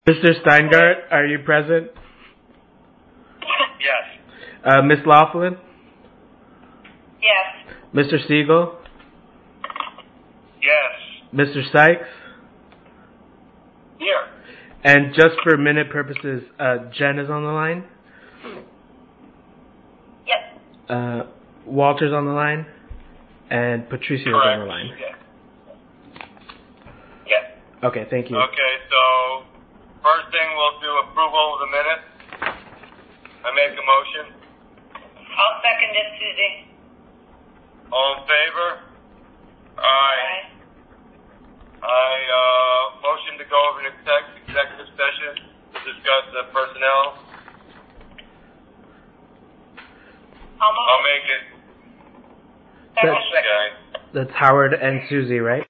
Mr. Steingart, are you present? Yes. Ms. Laughlin? Yes. Mr. Siegel? Yes. Mr. Sykes? Here. And just for minute purposes, Jen is on the line? Yes. Walter's on the line? And Patricia is on the line? Yes. Yes. Okay, thank you. Okay, so first thing we'll do approval of the minutes. I make a motion. I'll second it, Susie. All in favor? Aye. Aye. Motion to go over an executive session to discuss the personnel. I'll I'll make it. Second. Okay. That's Howard and Susie, right?